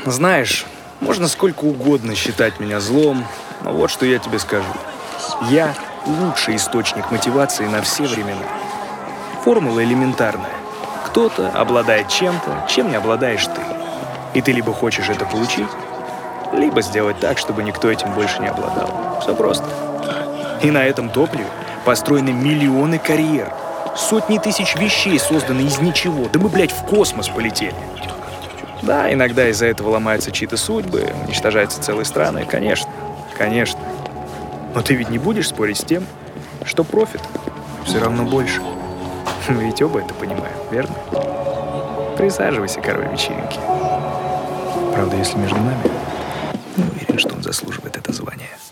Знаешь, можно сколько угодно считать меня злом, но вот что я тебе скажу. Я лучший источник мотивации на все времена. Формула элементарная. Кто-то обладает чем-то, чем не обладаешь ты. И ты либо хочешь это получить, либо сделать так, чтобы никто этим больше не обладал. Все просто. И на этом топливе построены миллионы карьер. Сотни тысяч вещей созданы из ничего. Да мы, блядь, в космос полетели. Да, иногда из-за этого ломаются чьи-то судьбы, уничтожаются целые страны. Конечно, конечно. Но ты ведь не будешь спорить с тем, что профит все равно больше. Мы ведь оба это понимаем, верно? Присаживайся, король вечеринки. Правда, если между нами, не уверен, что он заслуживает это звание.